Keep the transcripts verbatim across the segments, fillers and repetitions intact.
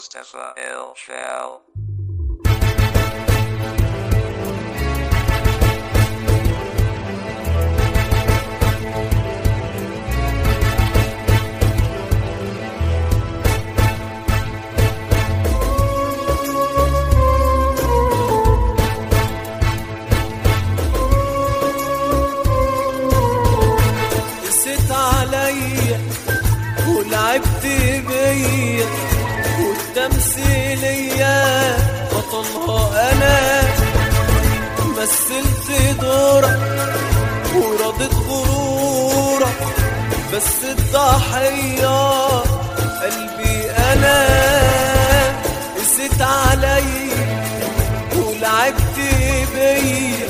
Mustafa El Shell. ولعبت بيا والتمثيلية بطلها أنا، مثلت دورك ورضيت غرورك، بس الضحية قلبي أنا. قست عليا ولعبت بيا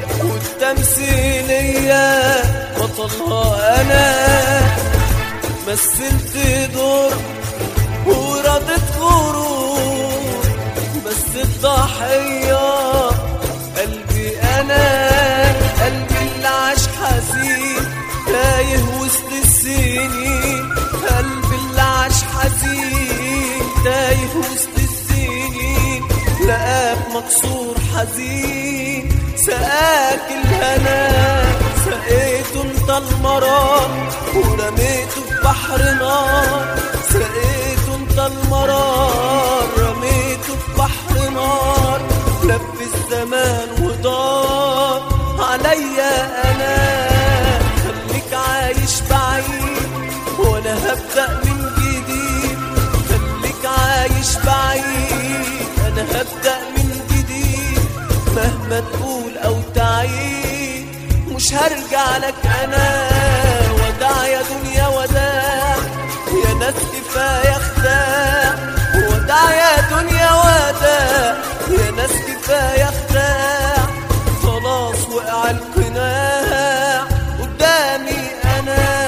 والتمثيلية بطلها أنا، مثلت دور ورضيت غرور، بس الضحية قلبي أنا. قلبي اللي عاش حزين تايه وسط السنين، قلبي اللي عاش حزين تايه وسط السنين، لقاك مكسور حزين سقاك الهنا، سقيته انت المرار ورميته في بحر نار، سقيته انت المرار رميته في بحر نار، لف الزمان ودار عليا انا. خليك عايش بعيد وانا هبدأ من جديد، خليك عايش بعيد انا هبدأ من جديد، مهما تقول او تعيد مش هرجع لك انا. وداع يا دنيا وداع يا ناس كفاية خداع، وداع يا دنيا وداع يا ناس كفاية خداع، خلاص وقع القناع قدامي انا.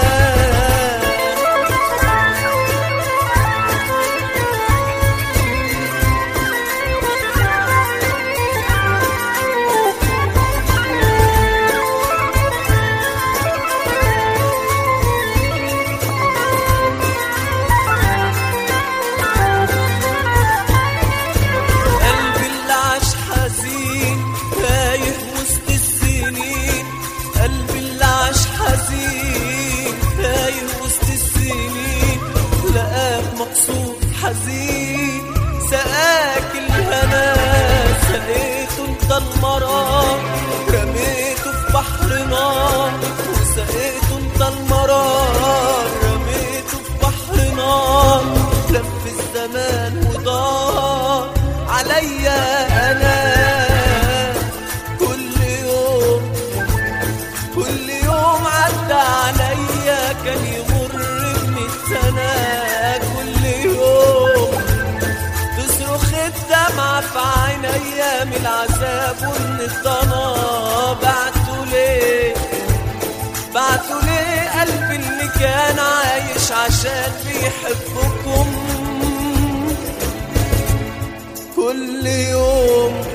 مقصود حزين سقاك الهنا، سقيته انت المرار رميته في بحر نار، وسقيته انت المرار رميته في بحر نار، لف الزمان ودار عليا انا. كل يوم كل يوم عدى عليا كان يمر بمية سنة، الدمعة في عينيا من العذاب ومن الضنا. بعتوا ليه بعتوا ليه قلبي اللي كان عايش عشان بيحبكم. كل يوم